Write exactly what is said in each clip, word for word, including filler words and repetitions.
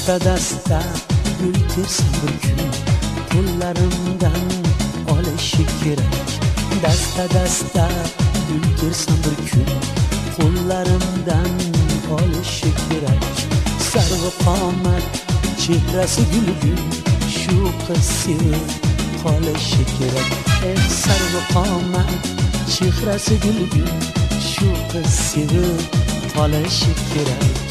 Dasta dasta gul tersin bir kun, qo'llarimdan olishi kerak. Dasta dasta gul tersin bir kun, qo'llarimdan olishi kerak. Sarvi qomat chehrasi gulgul, shu qiz sevib qolishi kerak. Eh, sarvi qomat chehrasi gulgul, shu qiz sevib qolishi kerak.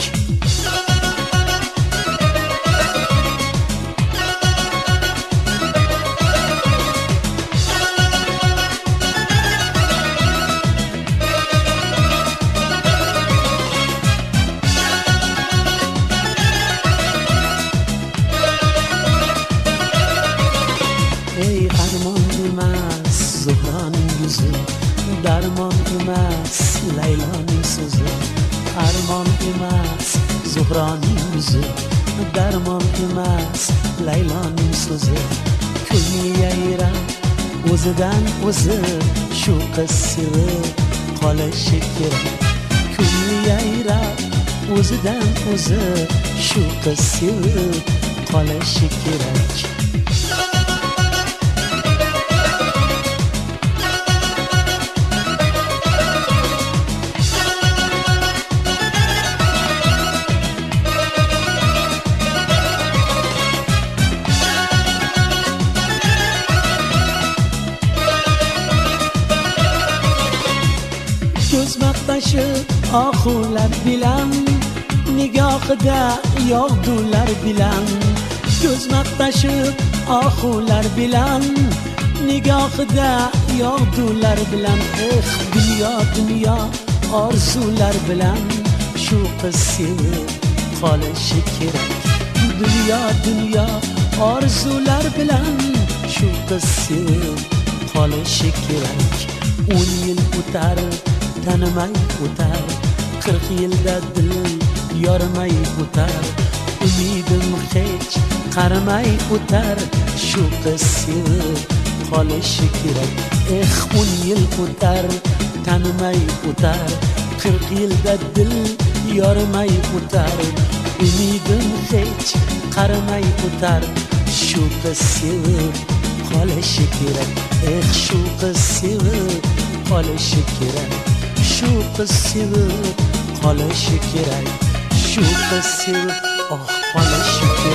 Ey armon emas Zuhraning yuzi, darmon emas Layloning so'zi. Armon emas Zuhraning yuzi, darmon emas Layloning so'zi. Ko'ngli yayrab o'zidan o'zi, shu qiz sevib qolishi kerak. Ko'ngli yayrab o'zidan o'zi, shu qiz sevib qolishi kerak. Ko'z maqtashi oxular bilan, nigohida yog'dular bilan. Ko'z maqtashi oxular bilan, nigohida yog'dular bilan. Eh, dunyo dunyo orzular bilan, shu qiz sevib qolishi kerak. Dunyo dunyo orzular bilan, shu qiz sevib qolishi kerak. o'n yil o'tar tanimay o'tar, qirq yilda dil yormay o'tar. Umidim hech qaramay o'tar, shu qiz sevib qolishi kerak. Eh, o'n yil o'tar tanimay o'tar, qirq yilda dil yormay o'tar. Umidim hech qaramay o'tar, shu qiz sevib qolishi kerak. Eh, shu qiz sevib qolishi kerak. Shu qiz sevib qolishi kerak. Shu qiz sevib oh qolishi kerak.